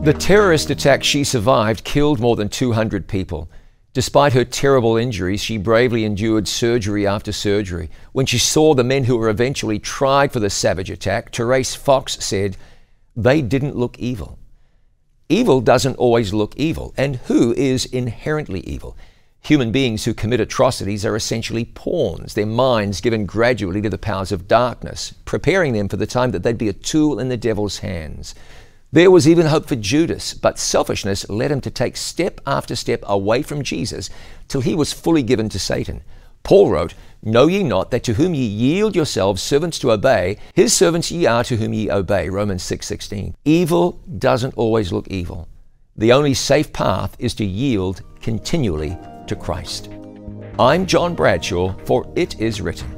The terrorist attack she survived killed more than 200 people. Despite her terrible injuries, she bravely endured surgery after surgery. When she saw the men who were eventually tried for the savage attack, Therese Fox said, "They didn't look evil." Evil doesn't always look evil. And who is inherently evil? Human beings who commit atrocities are essentially pawns, their minds given gradually to the powers of darkness, preparing them for the time that they'd be a tool in the devil's hands. There was even hope for Judas, but selfishness led him to take step after step away from Jesus till he was fully given to Satan. Paul wrote, "Know ye not that to whom ye yield yourselves servants to obey, his servants ye are to whom ye obey," Romans 6:16. Evil doesn't always look evil. The only safe path is to yield continually to Christ. I'm John Bradshaw, for it is written.